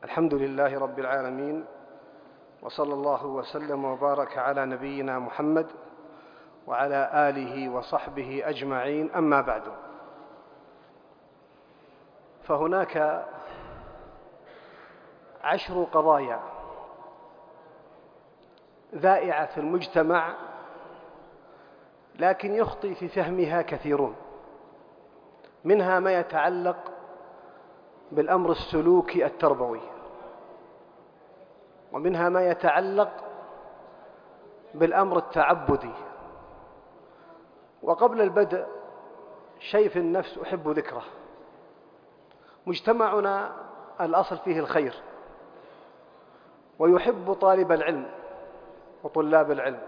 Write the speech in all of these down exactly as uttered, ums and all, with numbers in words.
الحمد لله رب العالمين، وصلى الله وسلم وبارك على نبينا محمد وعلى آله وصحبه أجمعين. أما بعد، فهناك عشر قضايا ذائعة في المجتمع، لكن يخطئ في فهمها كثيرون. منها ما يتعلق بالأمر السلوكي التربوي، ومنها ما يتعلق بالأمر التعبدي. وقبل البدء شيء في النفس أحب ذكره. مجتمعنا الأصل فيه الخير، ويحب طالب العلم وطلاب العلم،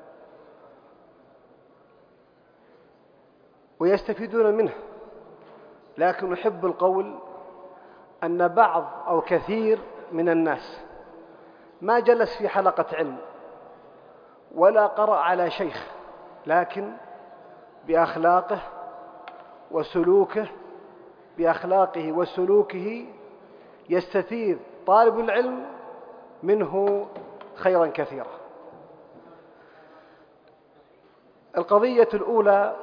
ويستفيدون منه، لكن أحب القول أن بعض أو كثير من الناس ما جلس في حلقة علم ولا قرأ على شيخ، لكن بأخلاقه وسلوكه بأخلاقه وسلوكه يستفيد طالب العلم منه خيرا كثيرا. القضية الأولى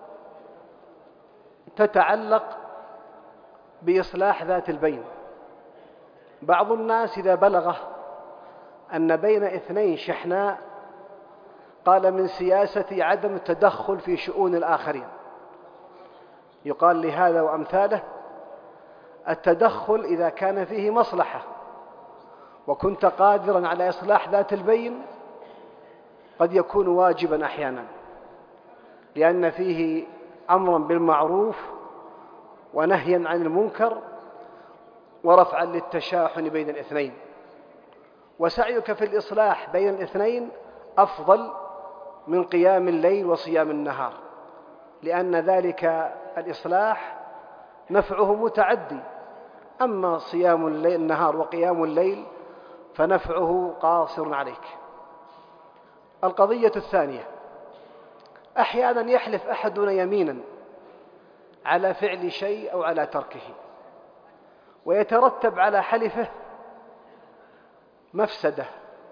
تتعلق بإصلاح ذات البين. بعض الناس إذا بلغه أن بين اثنين شحناء قال من سياسة عدم التدخل في شؤون الآخرين. يقال لهذا وأمثاله: التدخل إذا كان فيه مصلحة وكنت قادرا على إصلاح ذات البين قد يكون واجبا أحيانا، لأن فيه أمرا بالمعروف ونهيا عن المنكر ورفعا للتشاحن بين الاثنين. وسعيك في الإصلاح بين الاثنين أفضل من قيام الليل وصيام النهار، لأن ذلك الإصلاح نفعه متعدي. أما صيام الليل النهار وقيام الليل فنفعه قاصر عليك. القضية الثانية: أحيانا يحلف أحدنا يمينا على فعل شيء أو على تركه، ويترتب على حلفه مفسدة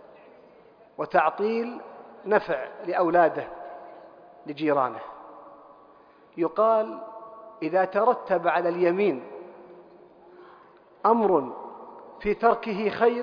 وتعطيل نفع لأولاده لجيرانه. يقال: إذا ترتب على اليمين أمر في تركه خير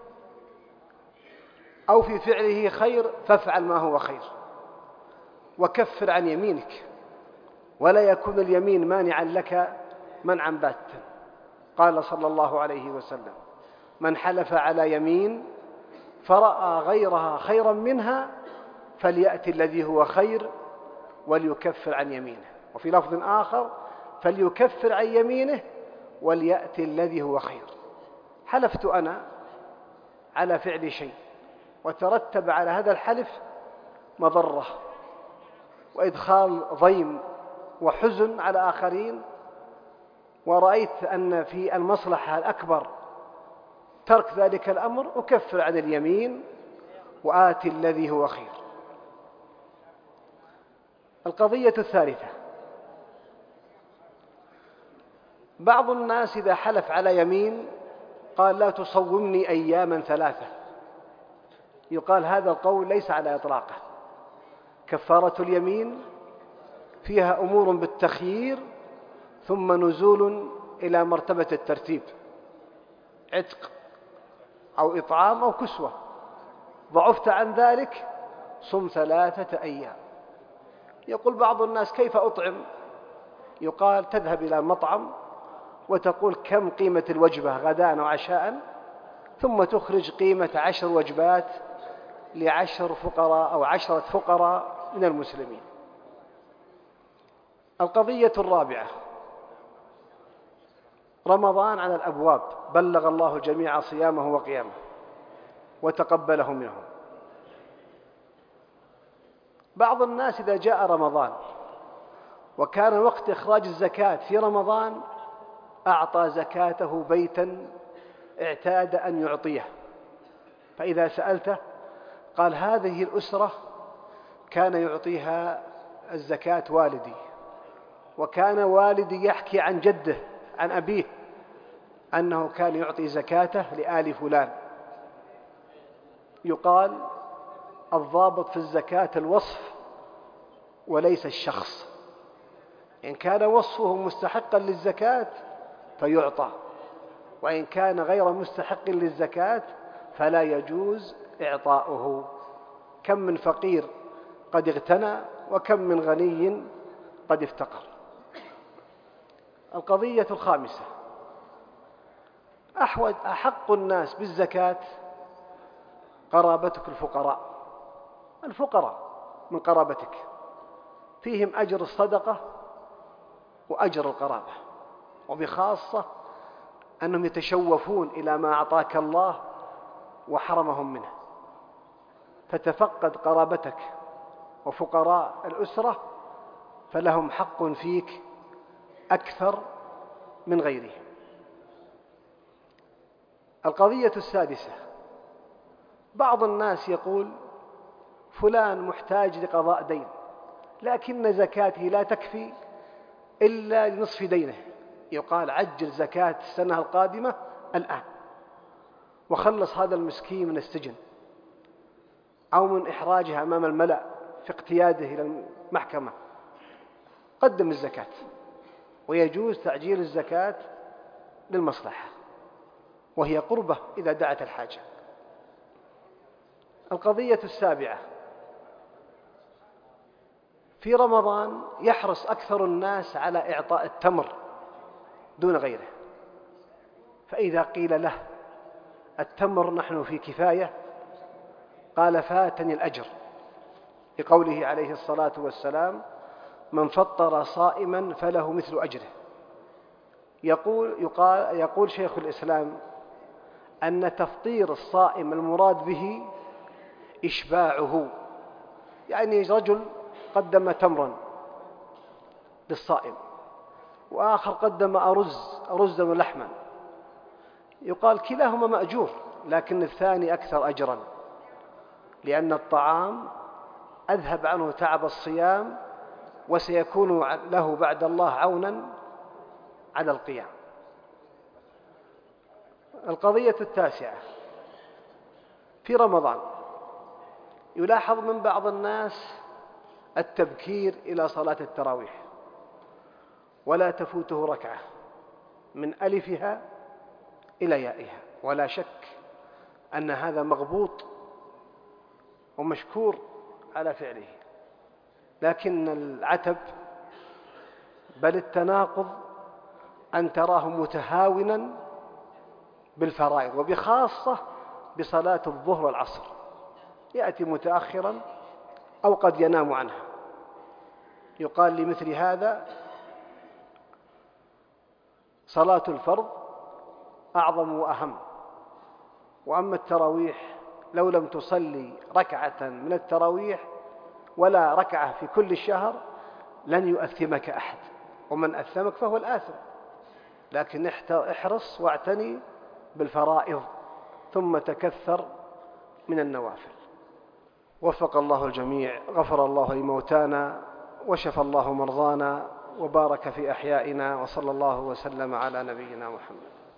أو في فعله خير فافعل ما هو خير، وكفر عن يمينك، ولا يكون اليمين مانعا لك منعا باتا. قال صلى الله عليه وسلم: من حلف على يمين فرأى غيرها خيرا منها فليأتي الذي هو خير وليكفر عن يمينه. وفي لفظ آخر: فليكفر عن يمينه وليأتي الذي هو خير. حلفت أنا على فعل شيء وترتب على هذا الحلف مضرة وإدخال ضيم وحزن على آخرين، ورأيت أن في المصلحة الأكبر ترك ذلك الأمر، أكفر عن اليمين وآتي الذي هو خير. القضية الثالثة: بعض الناس إذا حلف على يمين قال: لا تصومني أياما ثلاثة. يقال: هذا القول ليس على إطلاقه. كفارة اليمين فيها أمور بالتخيير ثم نزول إلى مرتبة الترتيب: عتق أو إطعام أو كسوة. ضعفت عن ذلك صم ثلاثة أيام. يقول بعض الناس: كيف أطعم؟ يقال: تذهب إلى مطعم وتقول كم قيمة الوجبة غداء وعشاء، ثم تخرج قيمة عشر وجبات لعشر فقراء أو عشرة فقراء من المسلمين. القضية الرابعة: رمضان على الأبواب، بلغ الله الجميع صيامه وقيامه وتقبله منهم. بعض الناس إذا جاء رمضان وكان وقت إخراج الزكاة في رمضان أعطى زكاته بيتا اعتاد أن يعطيه، فإذا سألته قال: هذه الأسرة كان يعطيها الزكاة والدي، وكان والدي يحكي عن جده عن أبيه أنه كان يعطي زكاته لآل فلان. يقال الضابط في الزكاة الوصف وليس الشخص. إن كان وصفه مستحقا للزكاة فيعطى، وإن كان غير مستحق للزكاة فلا يجوز إعطاؤه. كم من فقير قد اغتنى وكم من غني قد افتقر. القضية الخامسة: أحوج أحق الناس بالزكاة قرابتك الفقراء. الفقراء من قرابتك فيهم أجر الصدقة وأجر القرابة، وبخاصة أنهم يتشوفون إلى ما أعطاك الله وحرمهم منه، فتفقد قرابتك وفقراء الأسرة فلهم حق فيك أكثر من غيرهم. القضية السادسة: بعض الناس يقول فلان محتاج لقضاء دين، لكن زكاته لا تكفي إلا لنصف دينه. يقال عجل زكاة السنة القادمة الآن وخلص هذا المسكين من السجن أو من إحراجه أمام الملأ في اقتياده إلى المحكمة. قدم الزكاة، ويجوز تعجيل الزكاة للمصلحة، وهي قربة إذا دعت الحاجة. القضية السابعة: في رمضان يحرص أكثر الناس على إعطاء التمر دون غيره، فإذا قيل له التمر نحن في كفاية قال فاتني الأجر، لقوله عليه الصلاة والسلام: من فطر صائما فله مثل أجره. يقول, يقال يقول شيخ الإسلام أن تفطير الصائم المراد به إشباعه، يعني رجل قدم تمرا للصائم وآخر قدم أرز أرزا ولحما، يقال كلاهما مأجور، لكن الثاني أكثر أجرا، لأن الطعام أذهب عنه تعب الصيام وسيكون له بعد الله عونا على القيام. القضية التاسعة: في رمضان يلاحظ من بعض الناس التبكير إلى صلاة التراويح، ولا تفوته ركعة من ألفها إلى يائها، ولا شك أن هذا مغبوط ومشكور على فعله، لكن العتب بل التناقض أن تراه متهاونا بالفرائض، وبخاصة بصلاة الظهر والعصر، يأتي متأخرا أو قد ينام عنها. يقال لمثل هذا صلاة الفرض أعظم وأهم، وأما التراويح لو لم تصلي ركعة من التراويح ولا ركعة في كل الشهر لن يؤثمك أحد، ومن أثمك فهو الآثم، لكن احرص واعتني بالفرائض ثم تكثر من النوافل. وفق الله الجميع، غفر الله لموتانا وشفى الله مرضانا وبارك في أحيائنا، وصلى الله وسلم على نبينا محمد.